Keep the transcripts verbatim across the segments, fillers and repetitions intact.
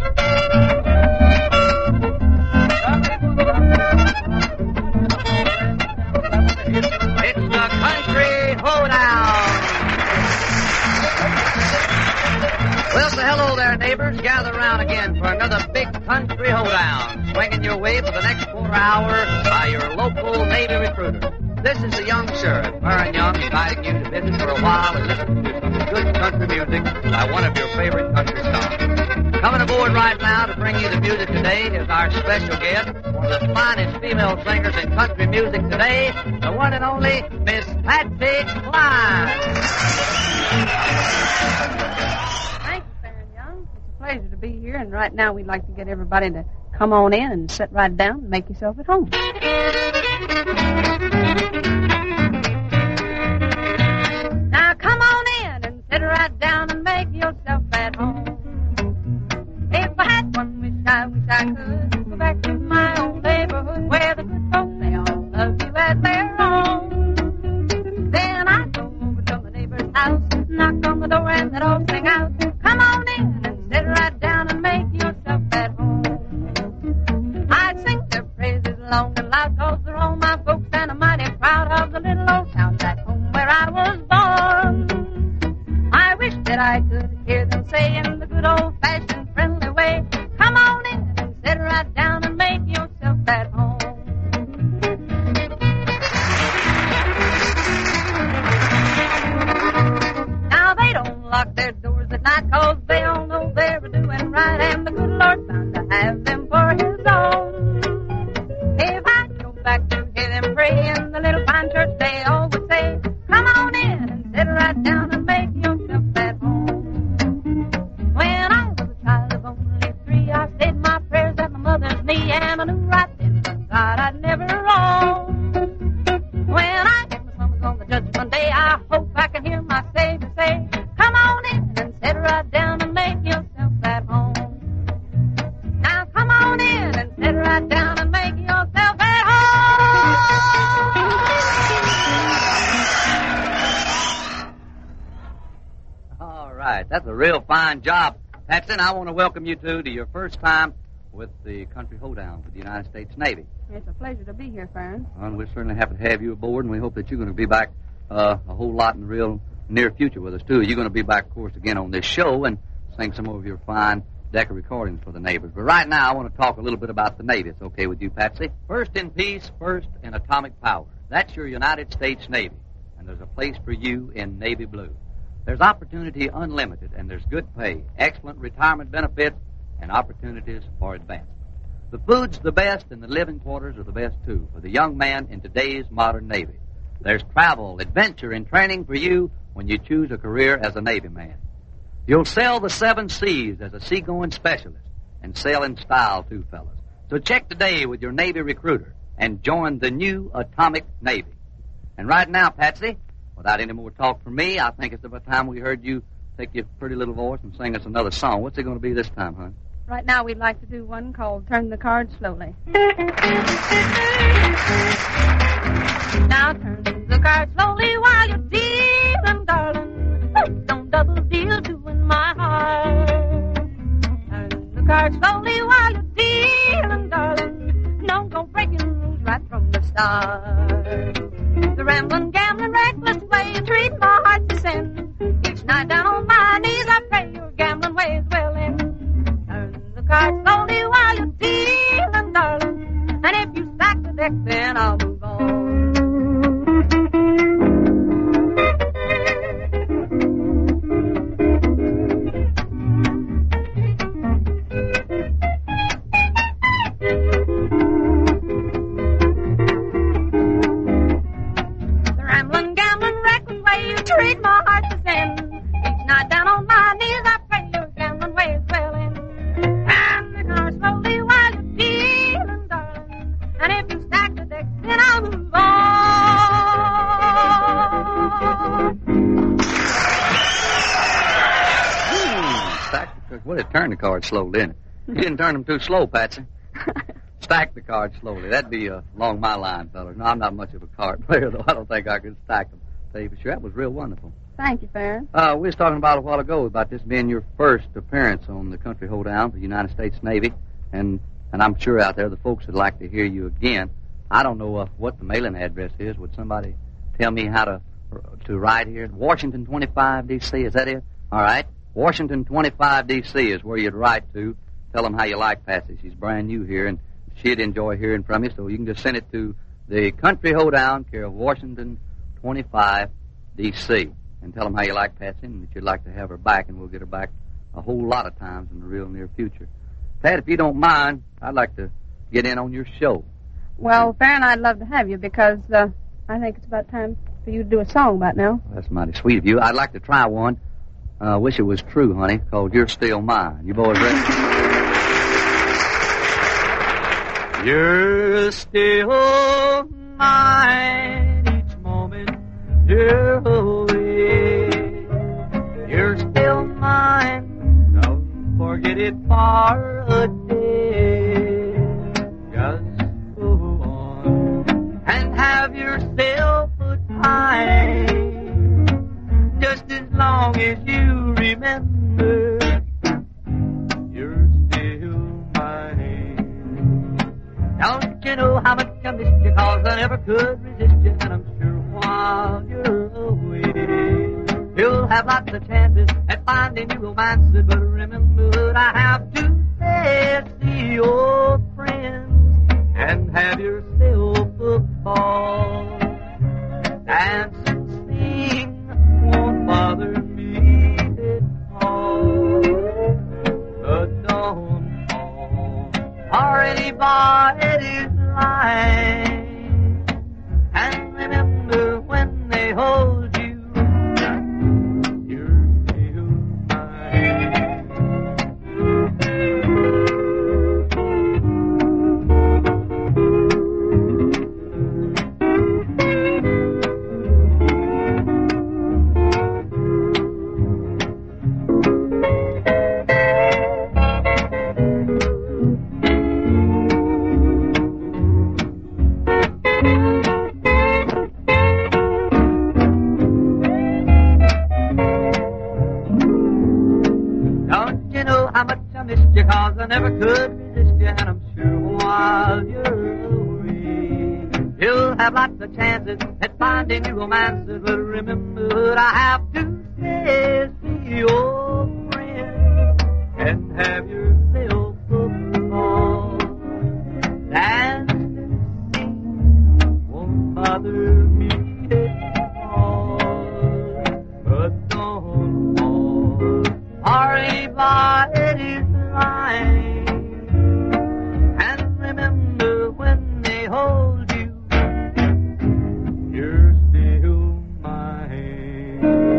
Well, so hello there, neighbors. Gather around again for another big country hoedown. Swinging your way for the next quarter hour by your local Navy recruiter. This is the young sheriff, Murray Young, inviting you to visit for a while and listen to some good country music by one of your favorite country stars. Coming aboard right now to bring you the music today is our special guest, one of the finest female singers in country music today, the one and only Miss Patsy Cline. Pleasure to be here, and right now we'd like to get everybody to come on in and sit right down and make yourself at home. Now come on in and sit right down and make yourself at home. If I had one wish, I wish I could go back to my old neighborhood where the good folks, they all love you as their own. Then I'd go over to my neighbor's house, knock on the door and they'd all sing out, come on in. Sit right down and make yourself at home. I sing their praises long and loud, cause they're all my folks, and I'm mighty proud of the little old town back home where I was born. I wish that I could hear them say in the good old-fashioned friendly way, come on in and sit right down and make yourself at home. Now they don't lock their doors at night, cause they all know they're doing right, and the good Lord bound to have them for his own. If I go back to hear them pray in the little fine church, they all would say, come on in and sit right down and make yourself at home. When I was a child of only three, I said my prayers at my mother's knee, and I knew right then from God I'd never wrong. When I get my summers on the judgment day, I hope I can hear my Savior say, come on in and sit right down and make yourself at home. Now come on in and sit right down and make yourself at home. All right, that's a real fine job, Patsy. I want to welcome you two to your first time with the Country Hoedown with the United States Navy. It's a pleasure to be here, Farron. Well, we're certainly happy to have you aboard, and we hope that you're going to be back uh, a whole lot in the real near future with us, too. You're going to be back, of course, again on this show and sing some more of your fine deck of recordings for the neighbors. But right now, I want to talk a little bit about the Navy. It's okay with you, Patsy? First in peace, first in atomic power. That's your United States Navy, and there's a place for you in Navy blue. There's opportunity unlimited, and there's good pay, excellent retirement benefits, and opportunities for advancement. The food's the best, and the living quarters are the best, too, for the young man in today's modern Navy. There's travel, adventure, and training for you when you choose a career as a Navy man. You'll sail the seven seas as a seagoing specialist, and sail in style, too, fellas. So check today with your Navy recruiter and join the new Atomic Navy. And right now, Patsy, without any more talk from me, I think it's about time we heard you take your pretty little voice and sing us another song. What's it going to be this time, hon? Right now, we'd like to do one called Turn the Card Slowly. Now turn the card slowly while you're dealing, darling. Don't double deal doing my heart. Turn the card slowly while you're dealing, darling. Don't go breaking rules right from the start. The rambling, gambling, reckless way you treat my heart to sin. Each night down on my knees I pray your gambling ways will end. Turn the card slowly while you're dealing, darling. And if you stack the deck, then I'll move on. Treat my heart to sin. Each night down on my knees I pray your gambling ways will end. And the car slowly while you're feeling, darling. And if you stack the deck, then I'll move on. Hmm, stack the Well, it turned the card slowly, didn't it? You didn't turn them too slow, Patsy. Stack the cards slowly. That'd be uh, along my line, fellas. No, I'm not much of a card player, though. I don't think I could stack them. Tell you for sure, that was real wonderful. Thank you, Farron. Uh, we was talking about a while ago about this being your first appearance on the Country Hoedown for the United States Navy, and and I'm sure out there the folks would like to hear you again. I don't know uh, what the mailing address is. Would somebody tell me how to to write here? Washington twenty-five, D C, is that it? All right. Washington twenty-five, D C is where you'd write to. Tell them how you like Patsy. She's brand new here, and she'd enjoy hearing from you, so you can just send it to the Country Hoedown, care of Washington twenty-five, D C, and tell them how you like Patsy and that you'd like to have her back, and we'll get her back a whole lot of times in the real near future. Pat, if you don't mind, I'd like to get in on your show. Well, Farron, I'd love to have you because uh, I think it's about time for you to do a song about now. Well, that's mighty sweet of you. I'd like to try one. I uh, wish it was true, honey, called You're Still Mine. You boys ready? You're still mine each moment you're away. You're still mine. Don't forget it for a day. Just go on and have yourself a time. Just as long as you remember you're still mine. Don't you know how much I missed you, cause I never could resist you, and I'm sure while you're away you'll have lots of chances at finding new romances, but remember what I have to say. See your friends and have yourself a ball. Dance and sing won't bother me at all. But don't fall or anybody's line. And remember when they hold you, you're still mine. Cause I never could resist you, and I'm sure while you're away you'll have lots of chances at finding new romances, but remember what I have to say. See your friends and have yourself a ball. Dance and sing won't bother me at all, but don't fall or anybody's line. And remember when they hold you, you're still mine.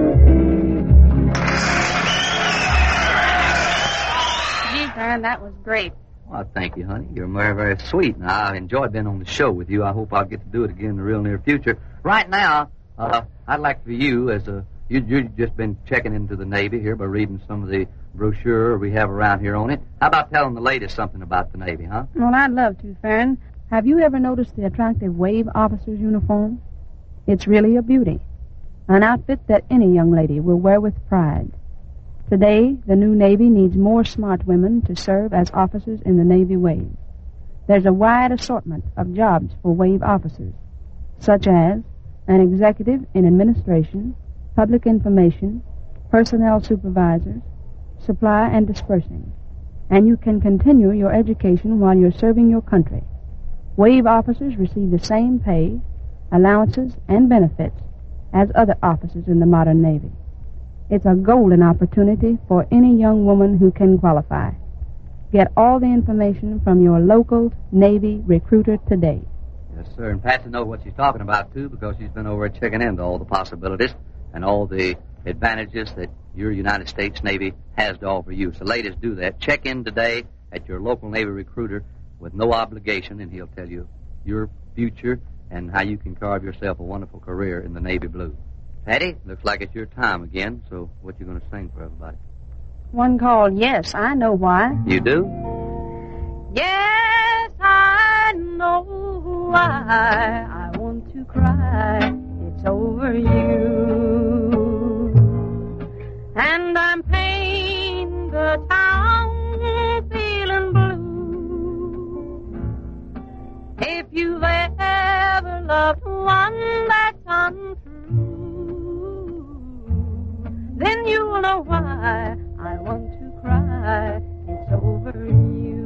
Gee, Farron, that was great. Well, thank you, honey. You're very, very sweet, and I enjoyed being on the show with you. I hope I'll get to do it again in the real near future. Right now, uh, I'd like for you, as a you, you've just been checking into the Navy here by reading some of the brochure we have around here on it. How about telling the ladies something about the Navy, huh? Well, I'd love to, Farron. Have you ever noticed the attractive wave officer's uniform? It's really a beauty. An outfit that any young lady will wear with pride. Today, the new Navy needs more smart women to serve as officers in the Navy Wave. There's a wide assortment of jobs for wave officers, such as an executive in administration, public information, personnel supervisors, supply and dispersing. And you can continue your education while you're serving your country. Wave officers receive the same pay, allowances, and benefits as other officers in the modern Navy. It's a golden opportunity for any young woman who can qualify. Get all the information from your local Navy recruiter today. Yes, sir. And Patsy knows what she's talking about, too, because she's been over checking into all the possibilities and all the advantages that your United States Navy has to offer you. So, ladies, do that. Check in today at your local Navy recruiter with no obligation, and he'll tell you your future and how you can carve yourself a wonderful career in the Navy blue. Patty, looks like it's your time again, so what you going to sing for everybody? One called Yes, I Know Why. You do? Yes, I know why I want to cry. It's over you. and I'm painting the town feeling blue. If you've ever loved one that's untrue, then you'll know why I want to cry. It's over you.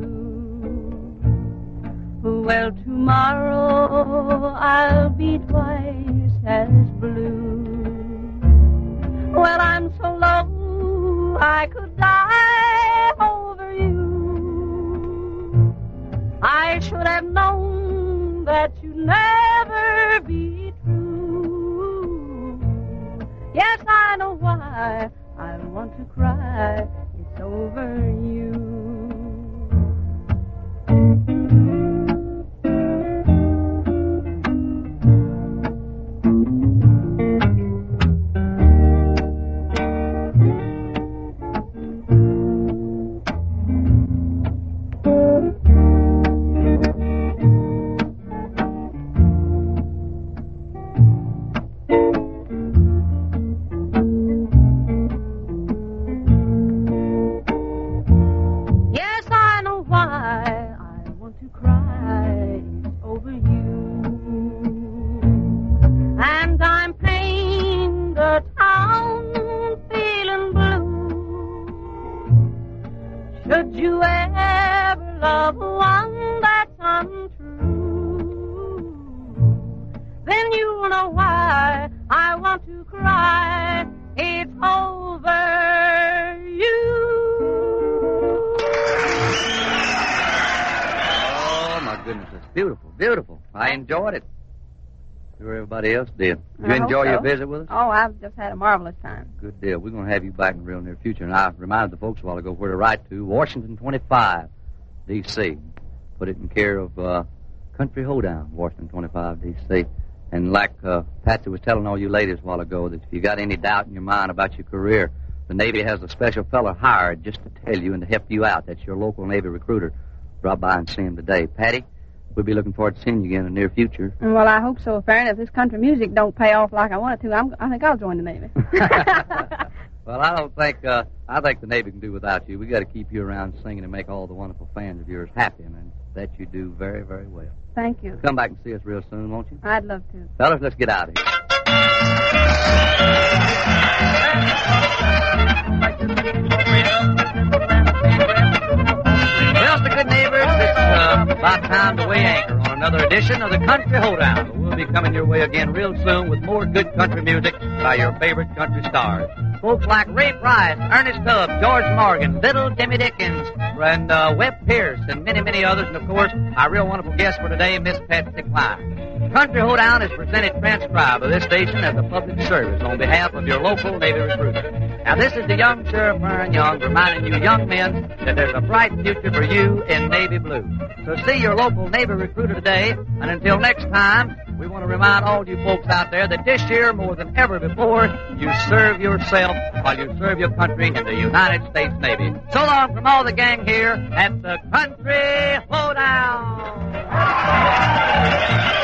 Well, tomorrow I'll be twice as blue. Well, I'm so low I could die over you. I should have known that you'd never be true. Yes, I know why I want to cry. It's over you. Should you ever love one that's untrue, then you'll know why I want to cry. It's over you. Oh, my goodness, it's beautiful, beautiful. I enjoyed it. Sure everybody else did. Did you I enjoy hope your so. visit with us? Oh, I've just had a marvelous time. Good deal. We're going to have you back in the real near future. And I reminded the folks a while ago where to write to. Washington twenty-five, D C Put it in care of uh, Country Hoedown, Washington twenty-five, D C And like uh, Patsy was telling all you ladies a while ago, that if you got any doubt in your mind about your career, the Navy has a special fellow hired just to tell you and to help you out. That's your local Navy recruiter. Drop by and see him today. Patty, we'll be looking forward to seeing you again in the near future. Well, I hope so, Farron. If this country music don't pay off like I want it to, I'm, I think I'll join the Navy. Well, I don't think, uh, I think the Navy can do without you. We got to keep you around singing and make all the wonderful fans of yours happy, and that you do very, very well. Thank you. Come back and see us real soon, won't you? I'd love to. Fellas, let's get out of here. Well, the good neighbors, it's uh, about time to weigh anchor on another edition of the Country Hoedown. We'll be coming your way again real soon with more good country music by your favorite country stars. Folks like Ray Price, Ernest Tubb, George Morgan, Little Jimmy Dickens, and uh, Webb Pierce, and many, many others. And, of course, our real wonderful guest for today, Miss Patsy Cline. Country Hoedown is presented transcribed by this station as a public service on behalf of your local Navy recruiter. Now, this is the young Sheriff Vernon Young reminding you young men that there's a bright future for you in Navy blue. So see your local Navy recruiter today, and until next time, we want to remind all you folks out there that this year, more than ever before, you serve yourself while you serve your country in the United States Navy. So long from all the gang here at the Country Hoedown.